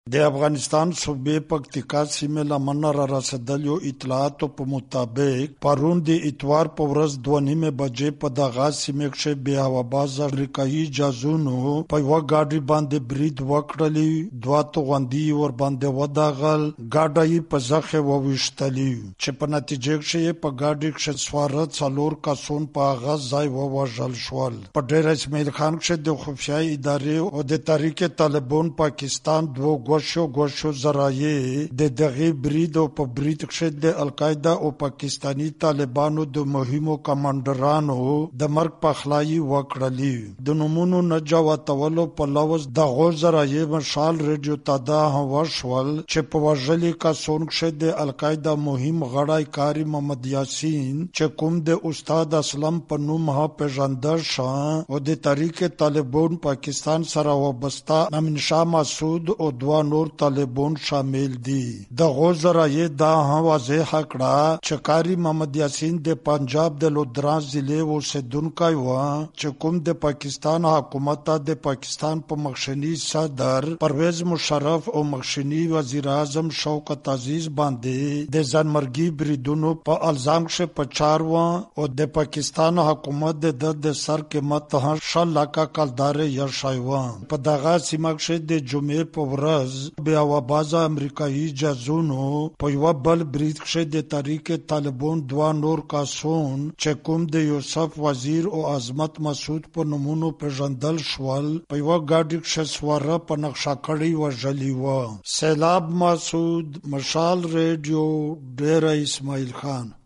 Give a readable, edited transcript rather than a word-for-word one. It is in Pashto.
د افغانستان صوبې پکتیکا سیمې لمنه را رسېدلو اطلاعاتو په مطابق پرون د اتوار په ورځ 2:30 بجې په دغه سیمې کې بې هوابازه امریکایي جاسوسانو په یوه ګاډي باندې برید وکړلی، 2 توغندي ور باندې وداغل، ګاډی یې په زخه وویشتلی چې په نتیجه کې په ګاډي کې سواره 4 کسان په هغه ځای ووژل شول. په ډېر اسماعیل خان کې د خفیه ادارې او د تحریک طالبان پاکستان دوه ګوشو ذرایع د دغه برید او په برید کې د القاعده او پاکستانی طالبانو د مهمو کمانډرانو د مرګ پخلای وکړلی. د نمونو نجواتولو په لوز د غو ذرایع مشال رادیو تدا وشول چې په وژلي کسون کې د القاعده مهم غړی کاری محمد یاسین چې کوم د استاد اسلم په نوم ها پیژندل شو او د تحریک طالبان پاکستان سره وابسته امین شاه مسعود او دوه نور طالبان شامل دي. د غوزرای دا واضح کړه چې کاری محمد یاسین د پنجاب د لودران ضلع اوسیدونکی و چې کوم د پاکستان حکومت د پاکستان په مخشنی صدر پرویز مشرف او مخشنی وزیر اعظم شوکت عزیز باندې د ځانمرګي بریدونو په الزام کې پچار و او د پاکستان حکومت د سر قیمت 10 لک کلدار یا شایو. په دغه سیمه کې د جمعې په ورځ بیا وبازه امریکایي جاسوسانو په یو بل برید کې د تحریک طالبان 2 نور کسان چې کوم د یوسف وزیر او عظمت مسعود په نومونو پیژندل شول په یو ګاډي کې سواره په نقشه کړی وژلی و. سیلاب مسعود، مشال ریډیو، ډیر اسماعیل خان.